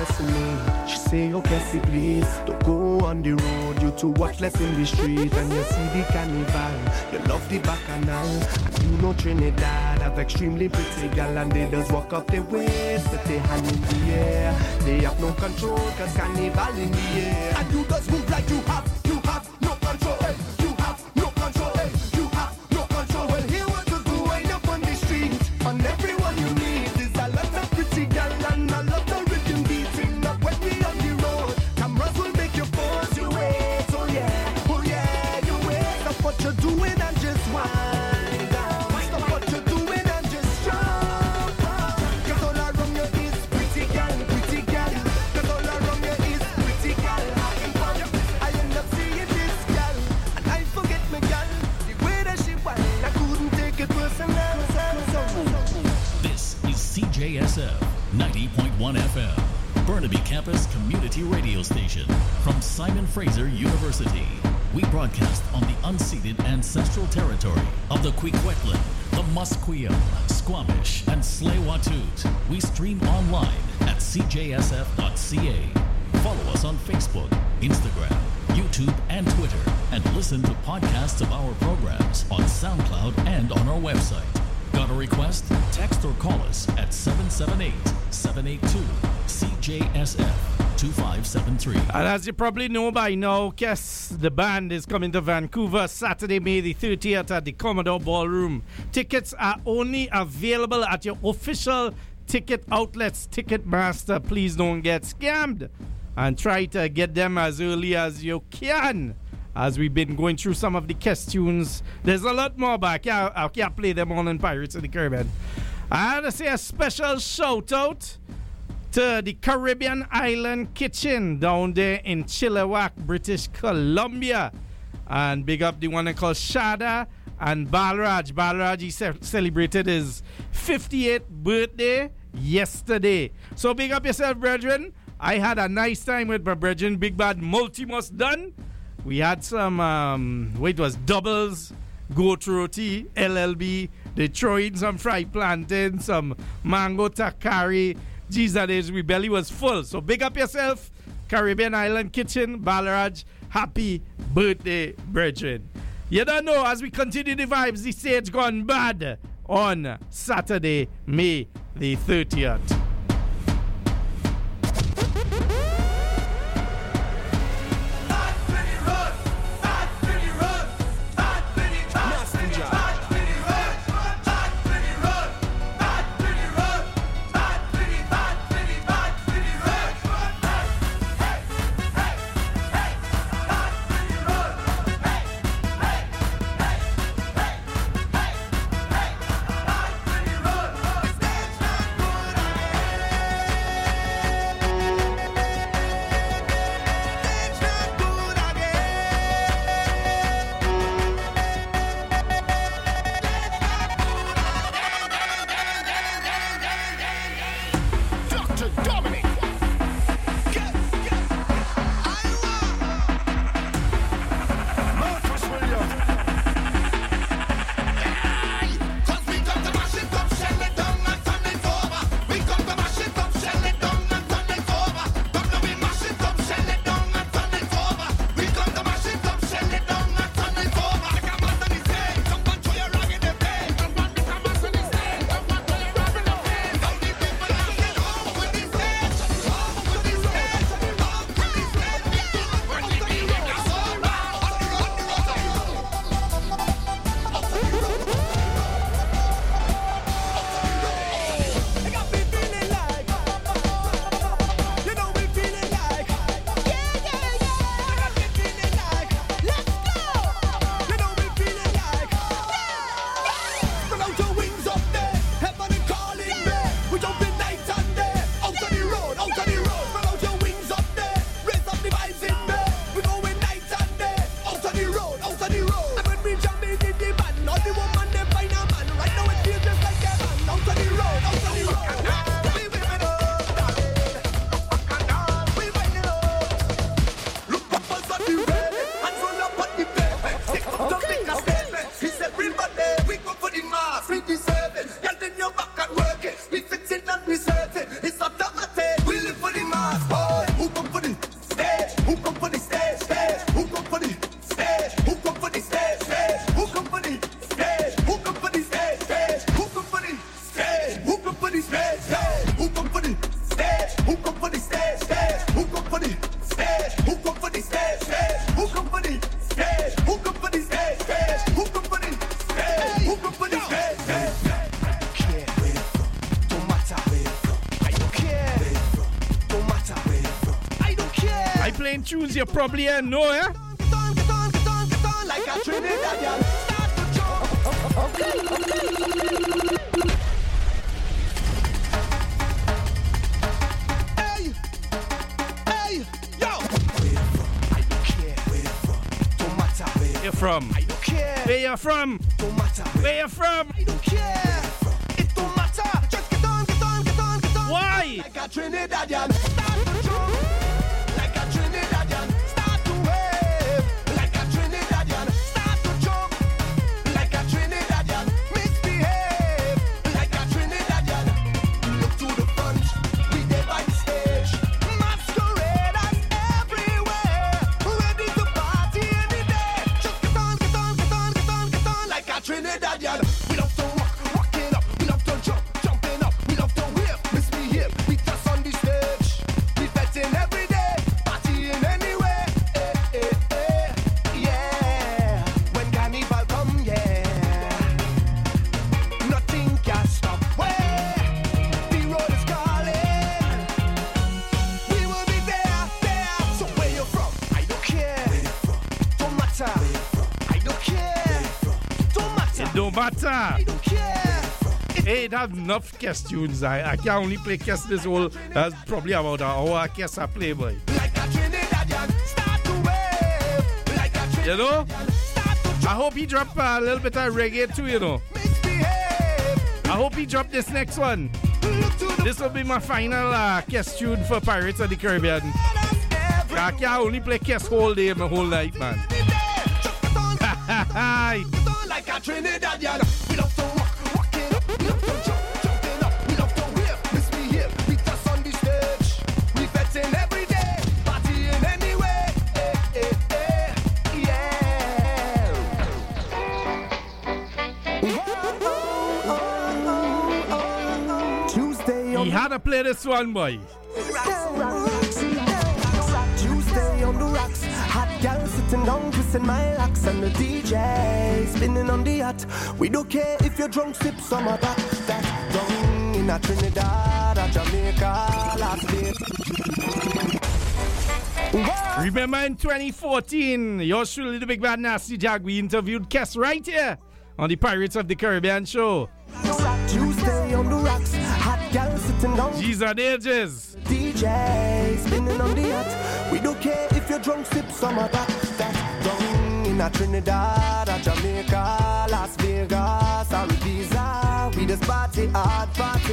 caressing me. She say, oh Cassie, please don't go on the road. You to watch less in the street and you see the carnival. You love the bacchanal and you know Trinidad have extremely pretty gal and they just walk up their waist with their hand in the air. They have no control cause carnival in the air. And you just move like you have no control. Hey, you have no control. Hey, you have no control. Well, here what you do wind up on the street. On everyone you meet is a lot of pretty gal and a lot of rhythm beating up when we on the road. Cameras will make you pause, you wait. Oh yeah, you wait. Stop what you're doing and just wind down. Stop what you're doing and just jump up. Cause all around you is pretty gal. Cause all around you is pretty gal. I end up seeing this gal and I forget my gal. The way that she wind, I couldn't take it personal. This is CJSF 90.1 FM, Burnaby Campus Community Radio Station from Simon Fraser University. We broadcast on the unceded ancestral territory of the Kwikwetlan, the Musqueam, Squamish, and Tsleil-Waututh. We stream online at cjsf.ca. Follow us on Facebook, Instagram, YouTube, and Twitter, and listen to podcasts of our programs on SoundCloud and on our website. Got a request? Text or call us at 778-782-CJSF-2573. And as you probably know by now, Kes, the band is coming to Vancouver Saturday, May the 30th at the Commodore Ballroom. Tickets are only available at your official ticket outlets, Ticketmaster. Please don't get scammed and try to get them as early as you can. As we've been going through some of the Kes tunes, there's a lot more, but I can't play them all in Pirates of the Caribbean. I had to say a special shout out to the Caribbean Island Kitchen down there in Chilliwack, British Columbia. And big up the one called Shada and Balraj. Balraj, he celebrated his 58th birthday yesterday. So big up yourself, brethren. I had a nice time with my brethren. Big Bad Multimus done. We had some, it was doubles, goat roti, LLB. They throw in some fried plantain, some mango takari. Jesus, we belly was full. So big up yourself, Caribbean Island Kitchen, Balraj. Happy birthday, brethren. You don't know, as we continue the vibes, the stage gone bad on Saturday, May the 30th. playing tunes you probably ain't know, eh? Like a Trinidadian. Start to jump. Okay. Hey, yo. I don't care. Where you from? Don't matter. Where you from? I don't care. Where you from? Don't matter. Where you from? I don't care. It don't matter. Just get on. Why? Like a Trinidadian. Start to jump. Like a Trinidadian. Start to wave. Like a Trinidadian. Start to jump. Like a Trinidadian. Misbehave. Like a Trinidadian. Look to the front. We there by the stage. Masqueraders everywhere. Ready to party any day. Just get on. Like a Trinidadian. We love to walking up. We love to jumping up. We love to wave. Misbehave. We just on the stage. We betting every day. Partying anyway. Yeah. When carnival come, yeah. Nothing can stop. Way. The road is calling. We will be there. So where you from? I don't care. Don't matter. I don't care. Don't matter. It don't matter. I don't care. Hey, that's enough Kes tunes. I can only play Kes this whole. That's probably about an hour Kes I play, boy. Like a Trinidadian, start to wave. Like a Trinidadian, You know? start to I hope he drop a little bit of reggae too, you know. misbehave. I hope he drop this next one. Look to the This will be my final Kes tune for Pirates of the Caribbean. every I can only play Kes whole day, my whole night, man. day. Just get on, like a Trinidadian. We love to walking up. We love to jumping up. We love to wave, misbehave. We just on the stage. We betting every day. Partying anyway. Yeah. Tuesday He had to play this one, boy. Tuesday on the rocks, hot gal sitting down, twisting my locks, and the DJ spinning on the yacht. We don't care if you're drunk, sip some of that down in a Trinidad, a Jamaica, Las Vegas. Remember in 2014, yours truly, the Big Bad Nasty Jack, we interviewed Kes right here on the Pirates of the Caribbean show. Tuesday on the rocks, hot gal sitting down. G's and ages. DJ spinning on the yacht. We don't care if you're drunk, sip some of that down in a Trinidad, a Jamaica, Las Vegas, and Ibiza. We just party hard.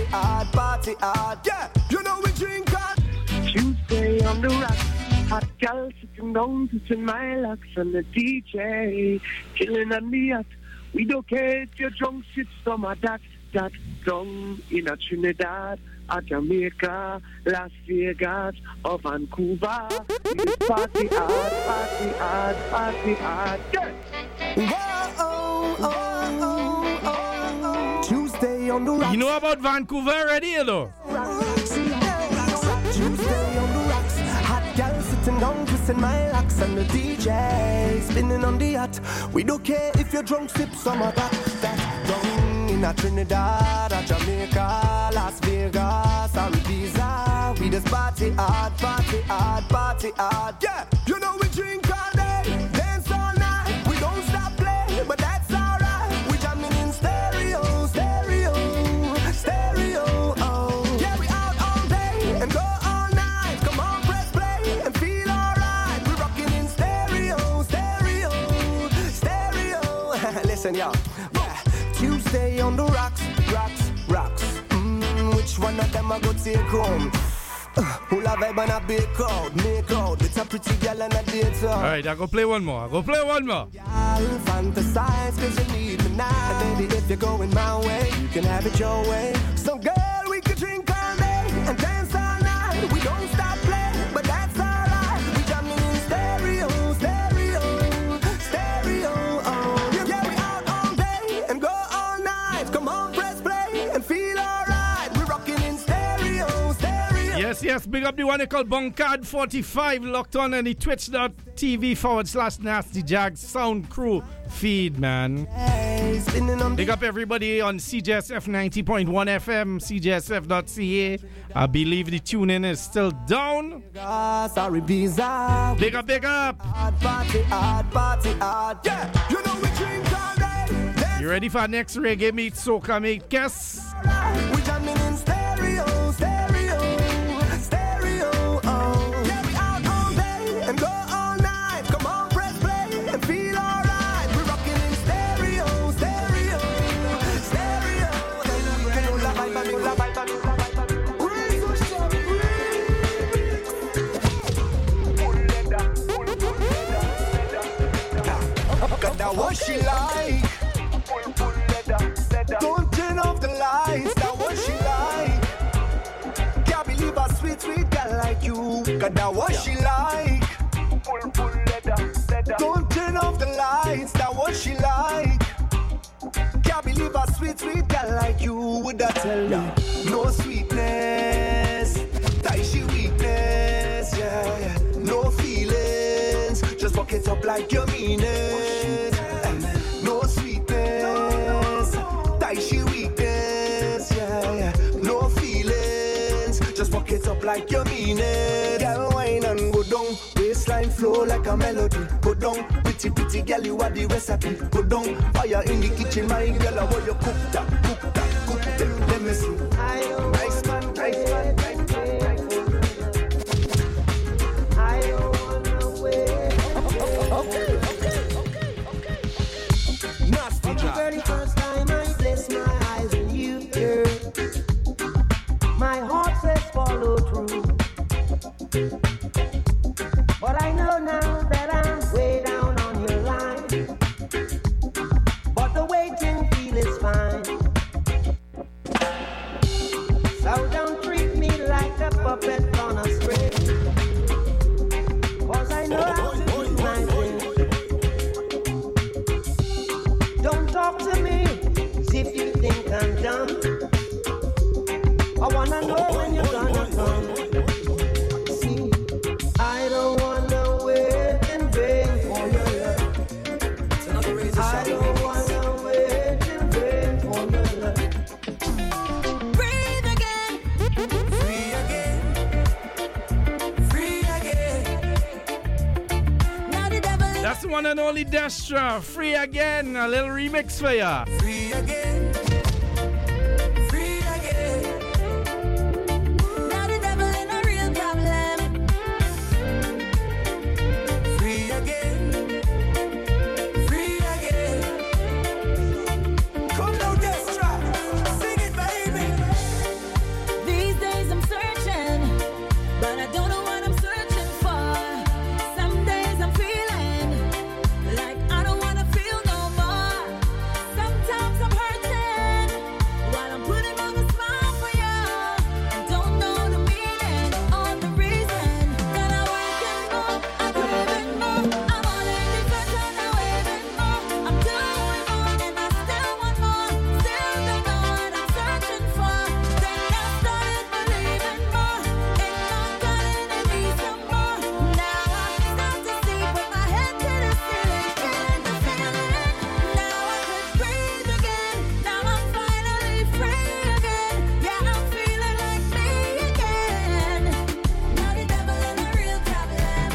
Yeah, you know we drink hard. Tuesday on the rocks, hot gal sitting down, twisting my locks, and the DJ chilling on the yacht. We don't care if you're drunk, sip some of that down in a Trinidad, a Jamaica, Las Vegas, or Vancouver. We just party hard, yeah. Tuesday on the rocks. You know about Vancouver already, you know? Tuesday on the rocks, hot gal sitting down, twisting my locks, and the DJ spinning on the yacht. We don't care if you're drunk, sip some of that down in a Trinidad, a Jamaica, Las Vegas, and Ibiza. We just party hard. Yeah, you know we drink all day, dance all night. We don't stop playing, but that's alright. We jamming in stereo. Oh. Yeah, we out all day and go all night. Come on, press play and feel alright. We rocking in stereo. Listen, y'all. Yeah. Tuesday on the rocks. Which one of them I go take home? Who la vibe and a big crowd, make out. It's a pretty girl and a date. Alright, I'll go play one more. Y'all fantasize cause you need me now. And baby, if you're going my way, you can have it your way. So girl, we could drink all day and dance all night. We don't stop playing, but that's alright. We jamming in stereo. Oh. Yeah, we out all day and go all night. Come on, press play and feel alright. We're rocking in stereo. Yes, big up the one they call Bunkard45, locked on the twitch.tv/Nasty Jags sound crew feed, man. Big up everybody on CJSF 90.1 FM, CJSF.ca. I believe the tuning is still down. Big up, big up. Hard party, yeah. You know we drink all day. You ready for our next reggae meet, soca meet, guess? We jamming in stereo. Yeah, we out all day and go all night. Come on, press play and feel alright. We're rocking in stereo. That what she like. Don't turn off the lights. That what she like. Can't believe a sweet girl like you. Cause that what she like. Don't turn off the lights. That what she like. Can't believe a sweet girl like you. Would I tell you? No sweetness. That she weakness. Yeah. No feelings. Just fuck it up like you mean it. No sweetness. That she weakness. Yeah. No feelings. Just fuck it up like you mean it. Girl, wine and go down. Waistline flow like a melody. Go down. Pretty girl, you are the recipe. Go down. Fire in the kitchen, my girl. I want you cook that. Let me see. Nice man. Okay. Nasty Jack. The very first time I place my eyes on you, girl, my heart says follow through. But I know now that I'm way down on your line. But the waiting feel is fine. So don't treat me like a puppet on a string. Cause I know how to do my thing. Don't talk to me as if you think I'm dumb. I wanna know when you're gonna come. See, I don't wanna wait in vain for your love. I don't wanna wait in vain for your love. Breathe again. Free again. Now the devil is That's the one and only Destra, Free Again, a little remix for ya. free again. Now the devil in a real problem. Free again. Come down, Destra. Sing it, baby. These days I'm searching, but I don't know what I'm searching for. Some days I'm feeling like I don't wanna feel no more. Sometimes I'm hurting while I'm putting on a smile for you. I don't know the meaning or the reason that I'm working more. I'm craving more. I'm all in different and I'm waving more. I'm doing more and I still want more. Still don't know what I'm searching for. Then I started believing more. Ain't no telling I need some more. Now I start to sleep with my head to the ceiling, feeling the feeling. Now I could breathe again. Now I'm finally free again. Yeah, I'm feeling like me again. Now the devil is a real problem.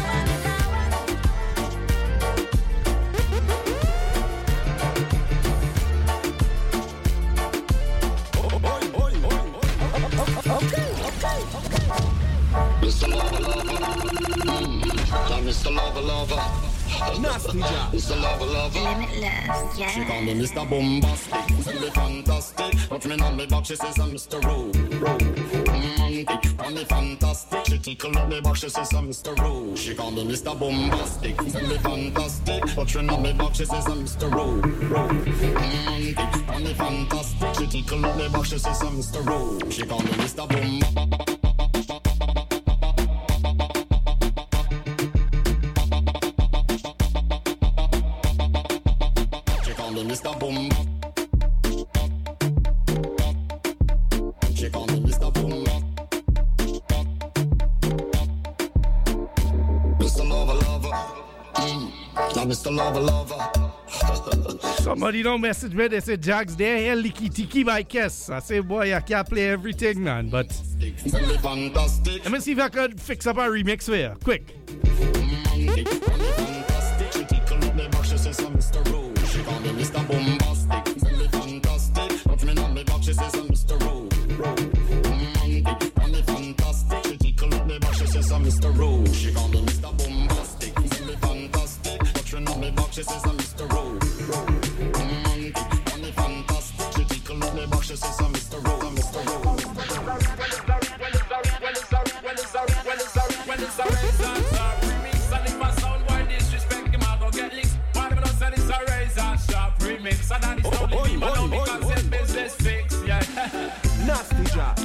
Mr. Lover. Nasty Jack. Mr. Lover. Limitless, She call me Mr. Bombastic, really fantastic. Touch me on me back, she says I'm Mr. Romantic, call me fantastic. She tickle on me back, she says I'm Mr. She call me Mr. Bombastic, really fantastic. Touch me on me back, she says I'm Mr. Romantic, call me fantastic. She tickle on me back, she says I'm Mr. She call me Mr. Bombastic. Mr. Boom. She call me Mr. Boom. Now Mr. Lover. Somebody don't message me. They say Jags there here licky tiki by Kess. I say boy, I can't play everything, man. But let me see if I could fix up a remix for you. Quick. She says I'm Mr. Rowe. Funny, fantastic. She tickle up me back. She says I'm Mr. Rowe. I'm Mr. Rowe. When it's a razor sharp remix, and if I sound boy disrespect him, I go get licked. Why them not say it's a razor sharp remix? And that is only me, but now because it's business fix, yeah. Nasty job.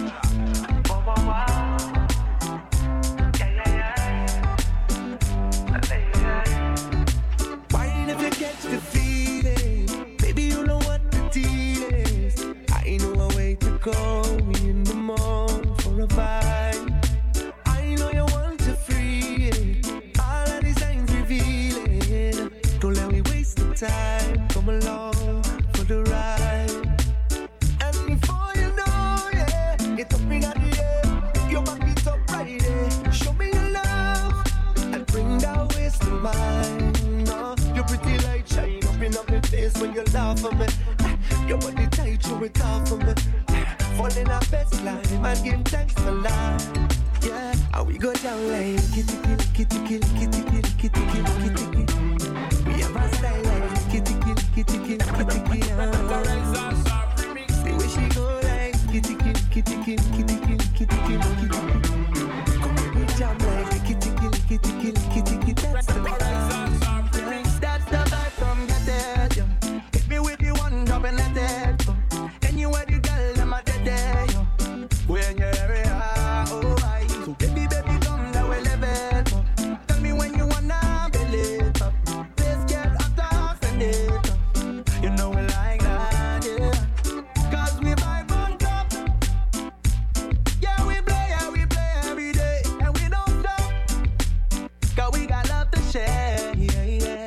Catch the feeling, baby, you know what the deal is. I know a way to go in the morning for a vibe. I know you want to free it. All of these signs revealing. Don't let me waste the time. Come along for the ride. And before you know, yeah, it's up in the air. Your back it up right there. Show me your love and bring that waste to mine. Your pretty light shine up in my face when you laugh at me. Your body tight, you it off for me. Fall in our best line and give thanks for life. Yeah, and we go down like kitty kill, kitty kill, kitty kill, kitty kill, kitty kill. We have a style like kitty kill, kitty kill, kitty kill. The way she go like kitty kill, kitty kill, kitty kill, kitty kill, kitty kill. Come on, we jam like kitty kill, kitty kill, kitty kill. That's the vibe. That's the vibe from your dead. Hit me with the one drop in the dead. Anywhere the girl, them a dead there. When you're area, oh I. So baby, come that way level. Tell me when you wanna believe. Let's get up and it. You know we like that, yeah. Cause we vibe on top. Yeah, we play every day. And we don't stop. Cause we got love to share, yeah, yeah.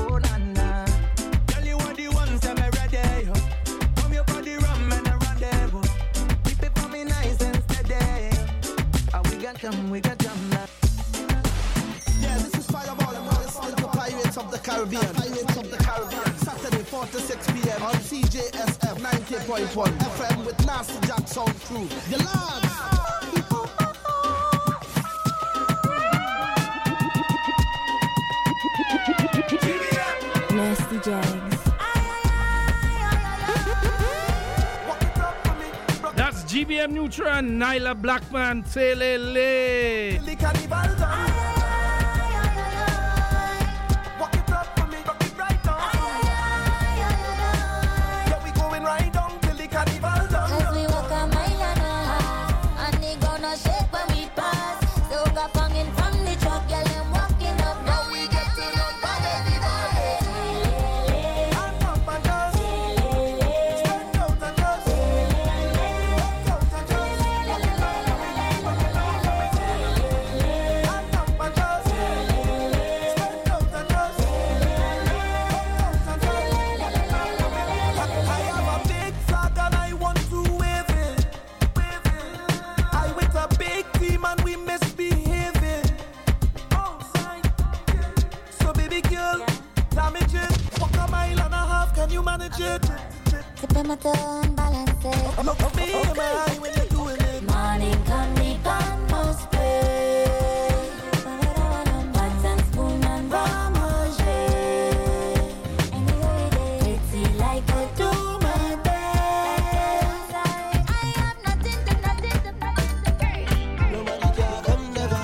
We got jam now. Yeah, this is Fireball and we're listening to Pirates of the Caribbean. Pirates of the Caribbean. Saturday 4 to 6 p.m. on CJSF 90.1 FM with Nasty Jack Sound Crew. The lads. Nasty Jags. That's GBM Neutron, Nyla Blackman, Telele. Walk it up for me, rock it right down. Yeah, we going right down till the carnival done. Cause we walk a mile and a half, and they gonna shake when we pass. So got banging from the truck, yeah, them walking up. Now we get to look for everybody. I'm up and down. Stand out and down. Tip my toe and balance it. Look me in my eye when you're doing it. Morning come the pan must pray. Pots and spoon and ramage. Pretty like a do my best. I have nothing to Nobody can come never.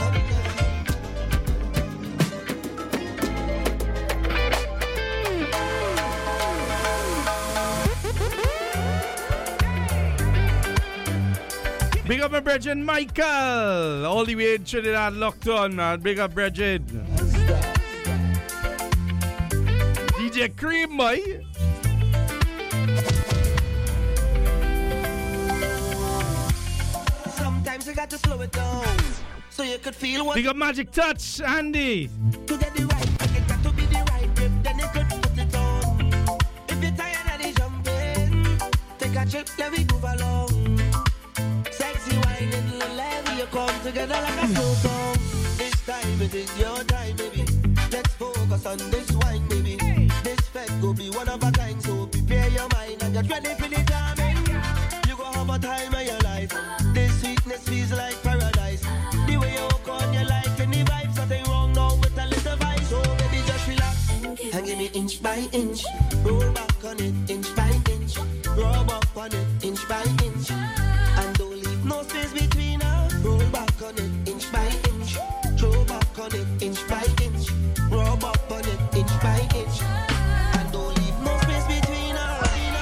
Big up my brethren Michael, all the way in Trinidad, locked on, man. Big up brethren. DJ Cream, boy. Sometimes you got to slow it down so you could feel what. Big up Magic Touch, Andy. To get the right, it got to be the right rhythm. trip, let me move along. Sexy wine and little level, you come together like a slow song. This time it is your time, baby. Let's focus on this wine, baby. This fete go be one of a kind, so prepare your mind and get ready for the jamming. You go have a time of your life. This sweetness feels like paradise. The way you walk on, you like any vibes. Nothing wrong now with a little vibe. So baby, just relax and give me inch by inch. Roll back on it, inch by inch. Rub up on it, inch by inch. And don't leave no space between us. Roll back on it, inch by inch. Throw back on it, inch by inch. Rub up on it, inch by inch. And don't leave no space between us.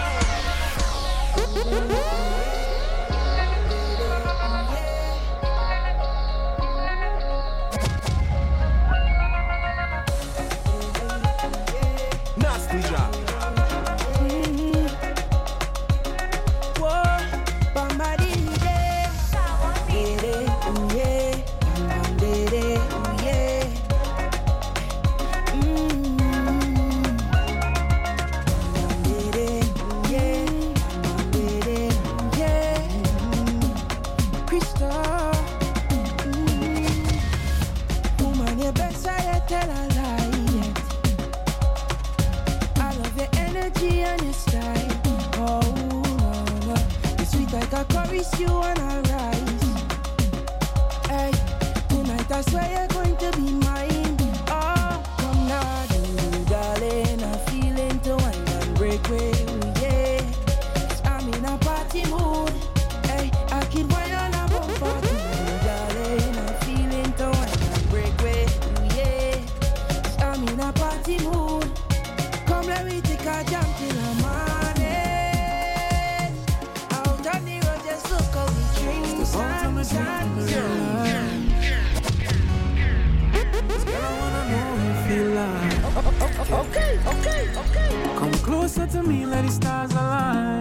Nasty Jack. You wanna rise. Hey, tonight I swear you're going to be mine. Oh, come now, darling. I'm feeling to wine and break away, yeah. I'm in a party mood. Hey, I keep wine on a bumper too, darling. I'm feeling to wine and break away, yeah. I'm in a party mood. Come let me take a jump till the morning. Okay. Come closer to me, let the stars align.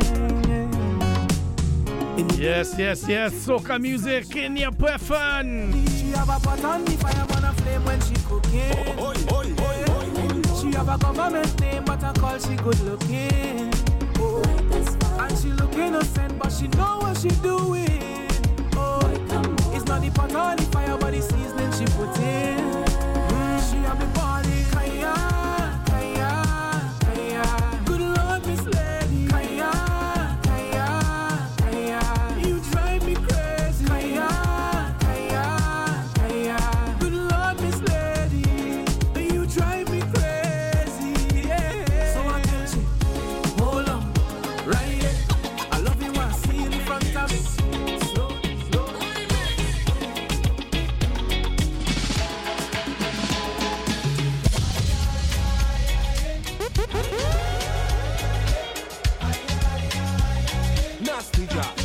Yes. Soca music in your preference. She have a pot on the fire, burn a flame when she cooking. She have a government name, but I call she good looking. And she look innocent, but she know what she doing. It's not the pot on the fire, but the seasoning she put in. She have the body, kaya. Good Lord, Miss Lady, kaya. You drive me crazy, kaya. Good Lord, Miss Lady, you drive me crazy, yeah. So I tell you, hold on, right here. I love you when I see you in front of me. Nasty Jack.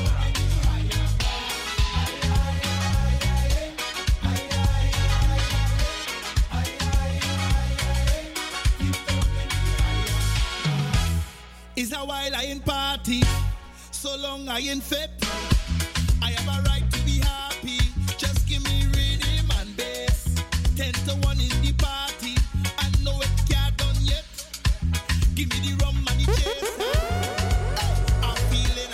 It's a while I ain't party, so long I ain't fit. I have a right to be happy. Just give me rhythm and bass. 10 to 1 in the party. I know it can't done yet. Give me the rum and the chase. I'm feeling.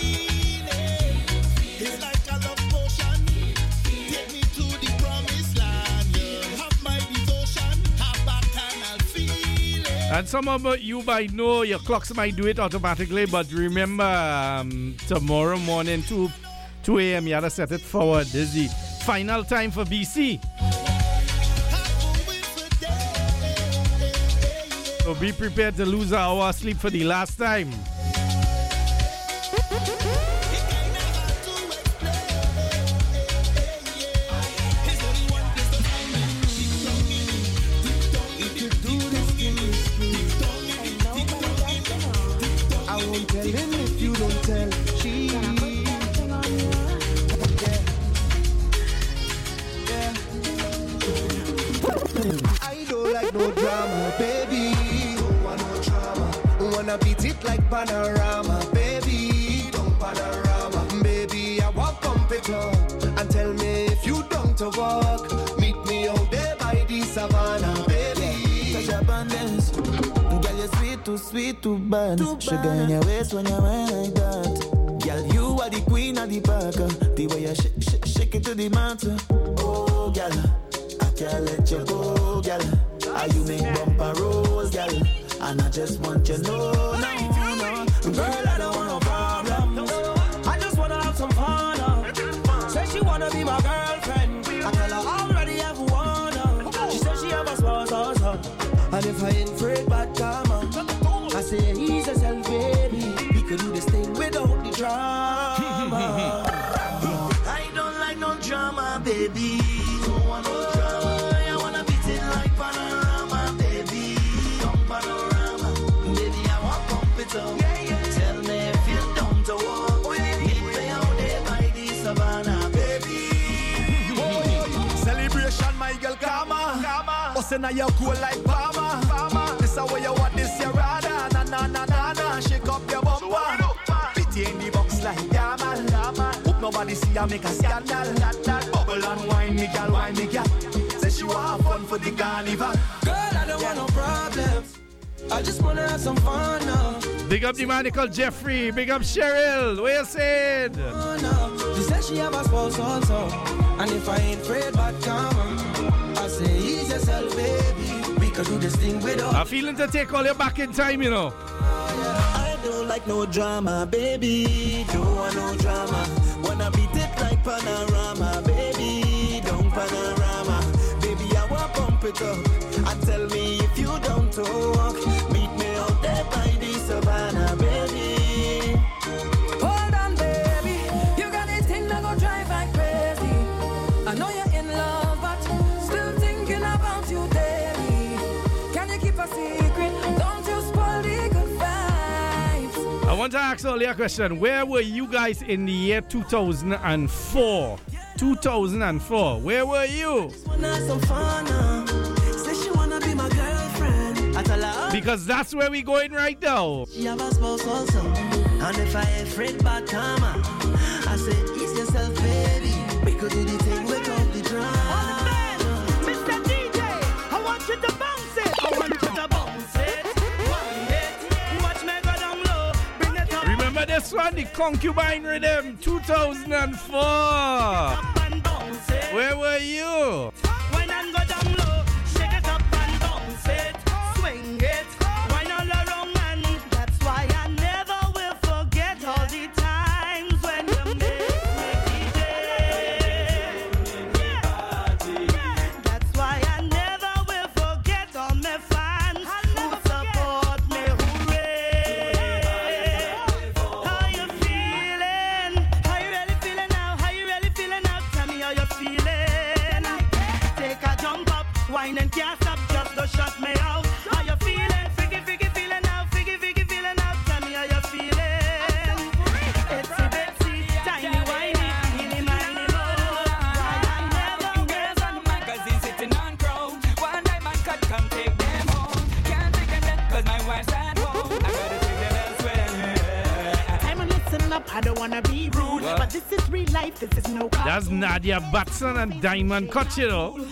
It's like a love potion. Take me to the promised land. You have my devotion. Have back and I'll feel it. And some of you might know your clocks might do it automatically, but remember tomorrow morning 2 a.m. you gotta set it forward. This is the final time for BC. So be prepared to lose an hour of sleep for the last time. I won't tell him if you don't tell. I don't like no drama, baby. Don't want no drama. Wanna beat it like panorama, baby. Don't panorama, baby. I walk on the club and tell me if you don't to walk. Meet me out there by the savannah, baby. Touch abundance. Girl, you're sweet, too bad. Sugar in your waist when you wear like that. Girl, you are the queen of the parker. The way you shake it to the matter. Oh, girl, I can't let you go, girl. Are you make bumper rolls, girl? And I just want you to know, no. Girl, I don't want no problem. I just wanna have some fun. Say she wanna be my girlfriend. I tell her I already have one. She said she have a small sauce. And if I ain't afraid bad karma, I say ease yourself, baby. We could do this thing without the drama. I don't like no drama, baby. Don't want no drama. I wanna beat it like panorama, baby. Come panorama, baby. I want pump it up. Tell me if you don't walk. Meet me out there by the savannah, baby. Celebration, my girl, Kama. Osena you cool like Palma. This is where you want this, your rada. Na. Shake up your bumper. Pity in the box like Yaman. Hope nobody see ya make a scandal. Bubble and wine me, girl. Say she want fun for the carnival. Girl, I don't want no problems. I just wanna have some fun now. Big up the man called Jeffrey. Big up Cheryl. What you said? She said she have a spouse also. And if I ain't afraid bad karma, I say ease yourself, baby. We could do this thing without. I'm feeling to take all your back in time, you know. I don't like no drama, baby. Don't want no drama. Wanna beat it like panorama, baby. Don't panorama, baby. I want pump it up. And tell me if you don't talk. Meet me out there by the savannah, baby. Hold on, baby. You got this thing that go drive like crazy. I know you're in love, but still thinking about you daily. Can you keep a secret? Don't you spoil the good vibes. I want to ask all your question. Where were you guys in the year 2004? 2004. Where were you? Wanna have some fun now. Say she wanna be my girlfriend. I tell her Because that's where we going right now. she have a spouse also. And if I ain't afraid bad karma, I say ease yourself, baby. We could do the thing without the drama. Mr. DJ, I want you to bounce it. I want you to bounce it. Wind it. Watch me go down low. Bring it up. Remember this one, the Concubine Rhythm 2004. Up and bounce it. Where were you? Wine and go down low. Shake it up and bounce it. Swing it. Wine all around and that's why I never will forget all the times when you make me DJ. Yeah. That's why I never will forget all my fans who support me. Hooray! How you feeling? How you really feeling now? How you really feeling now? Tell me how you feeling. Take a jump up, wine and can't stop, just to shut me out. How you feeling? Figgy feeling now, figgy feeling now. Tell me how you feeling. Itsy bitsy, tiny whiny, teeny miny mo. I never will on the magazine sitting on crown. One diamond cut, come take them home. Can't take them then, cause my wife's at home. I gotta take them elsewhere. Time and listen up, I don't wanna be rude, but this is real life, this is no That's Nadia Batson and Diamond Cut, you know.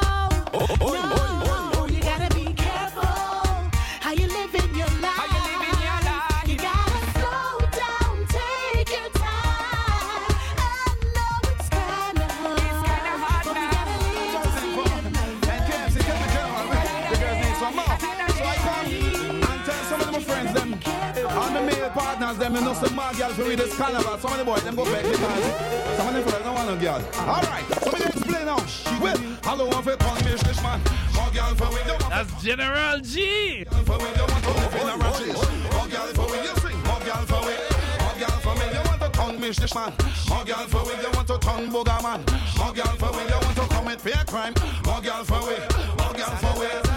Oh, you gotta be careful how you live in your life. You gotta slow down, take your time. I know it's kinda hard, but we gotta leave us here tonight. The girls need some more. So I come and tell some of my friends them, all the male partners them, you know some more girls who read this carnival. Some of the boys them go back because some of them fellas don't want no girl. All right, so we explain now. Well, I don't want to call me this man. More girl for when you want. That's General G. For when you want to live in a rashes. More girl for when you sing. More girl for when. More girl for when you want to tongue mish this man. More girl for when you want to tongue booger man. More girl for when you want to commit fair crime. More girl for when. More girl for when.